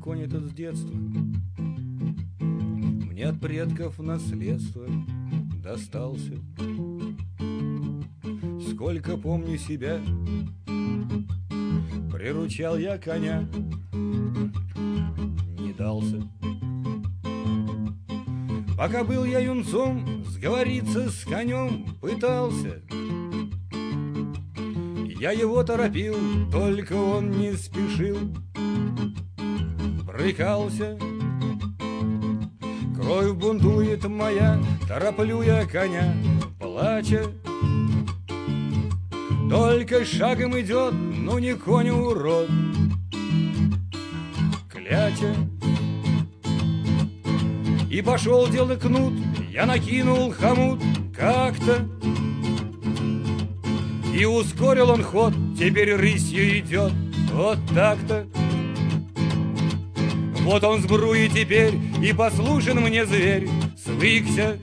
конь этот с детства мне от предков в наследство достался. Сколько помню себя, приручал я коня, не дался. Пока был я юнцом, сговориться с конем пытался. Я его торопил, только он не спешил, брыкался. Кровь бунтует моя, тороплю я коня, плача. Только шагом идет, но не конь, а урод, кляча. И пошел дело кнут, я накинул хомут как-то, и ускорил он ход, теперь рысью идет, вот так-то. Вот он сбруи теперь, и послушен мне зверь, свыкся.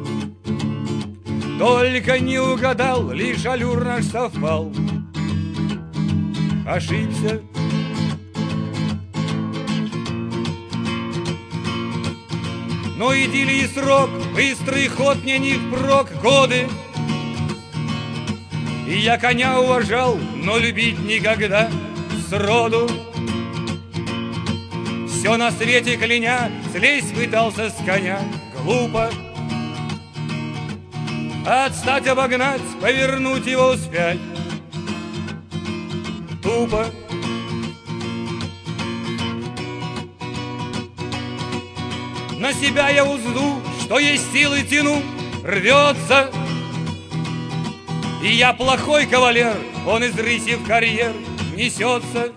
Только не угадал, лишь аллюр наш совпал, ошибся. Но идиллии срок, быстрый ход мне не впрок, годы. И я коня уважал, но любить никогда сроду. Все на свете кляня, слезть пытался с коня, глупо. Отстать, обогнать, повернуть его вспять, тупо. На себя я узду, что есть силы тяну, рвется. И я плохой кавалер, он из рыси в карьер несется.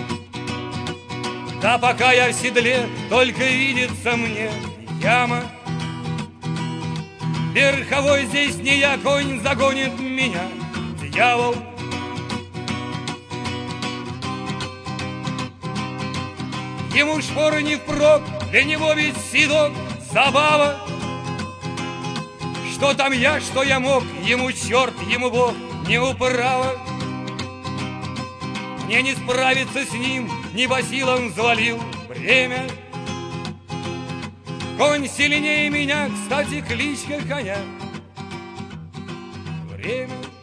Да пока я в седле, только видится мне яма. Верховой здесь не я, конь загонит меня, дьявол. Ему шпоры не впрок, для него ведь седок забава. Что там я, что я мог, ему черт, ему Бог, не управа. Мне не справиться с ним, не по силам взвалил время. Конь сильнее меня, кстати, кличка коня — время.